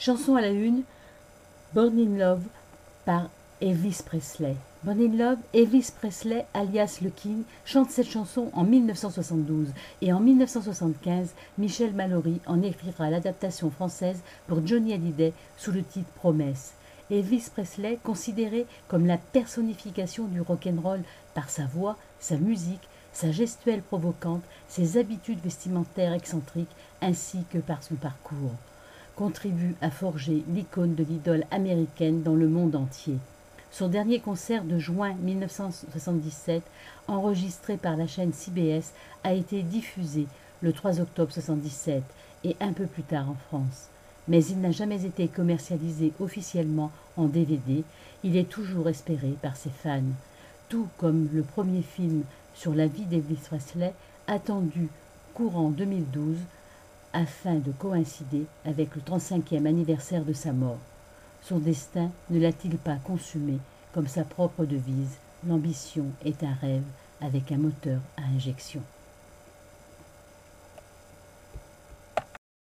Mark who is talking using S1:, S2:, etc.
S1: Chanson à la une, Born in Love par Elvis Presley. Born in Love, Elvis Presley, alias Le King, chante cette chanson en 1972 et en 1975, Michel Mallory en écrira l'adaptation française pour Johnny Hallyday sous le titre Promesse. Elvis Presley, considéré comme la personnification du rock'n'roll par sa voix, sa musique, sa gestuelle provocante, ses habitudes vestimentaires excentriques ainsi que par son parcours, contribue à forger l'icône de l'idole américaine dans le monde entier. Son dernier concert de juin 1977, enregistré par la chaîne CBS, a été diffusé le 3 octobre 1977 et un peu plus tard en France. Mais il n'a jamais été commercialisé officiellement en DVD, il est toujours espéré par ses fans. Tout comme le premier film sur la vie d'Elvis Presley, attendu courant 2012, afin de coïncider avec le 35e anniversaire de sa mort. Son destin ne l'a-t-il pas consumé comme sa propre devise, l'ambition est un rêve avec un moteur à injection.